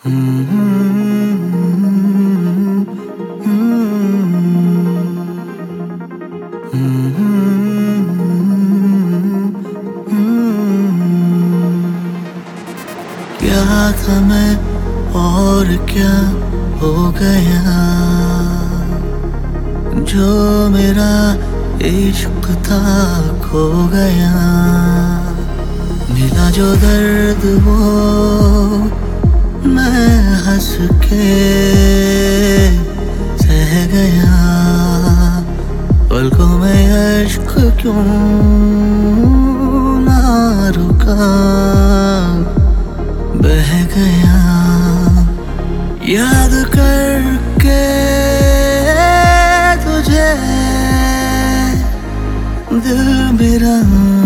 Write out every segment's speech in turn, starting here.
क्या था मैं और क्या हो गया, जो मेरा इश्क था खो गया। मिला जो दर्द वो मैं हंस के सह गया। पलकों में अश्क क्यों ना रुका, बह गया। याद करके तुझे दिल मेरा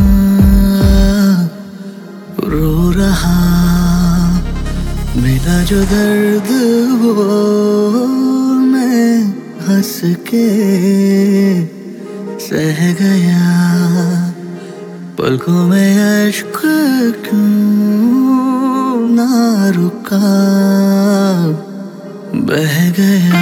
रो रहा। मिला जो दर्द वो मैं हंस के सह गया। पलकों में अश्क क्यों ना रुका, बह गया।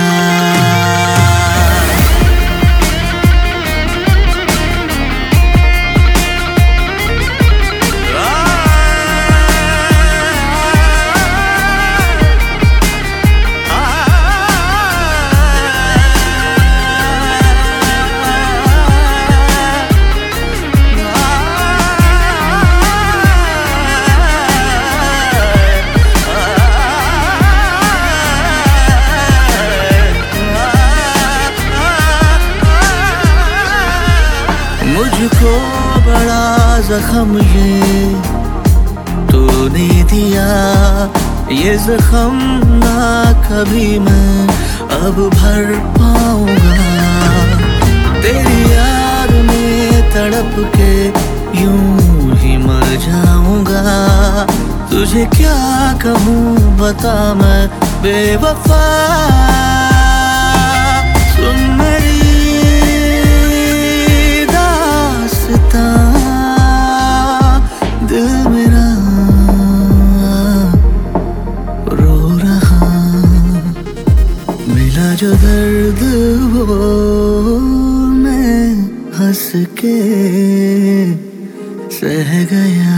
मुझको बड़ा जख्म ये तूने दिया, ये जख्म ना कभी मैं अब भर पाऊंगा। तेरी याद में तड़प के यूं ही मर जाऊंगा। तुझे क्या कहूँ बता मैं बेवफा। सुन मेरी दिल मेरा रो रहा। मिला जो दर्द वो मैं हंस के सह गया।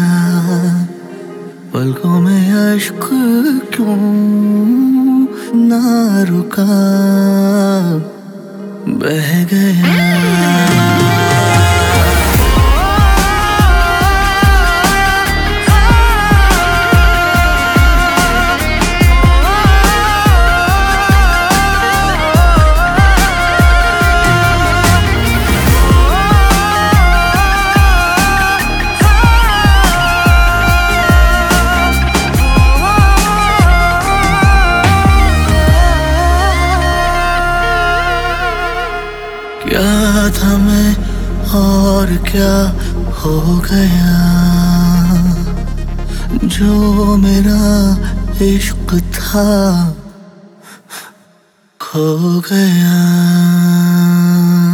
पलकों में अश्क क्यों ना रुका, बह गया। क्या था मैं और क्या हो गया, जो मेरा इश्क था खो गया।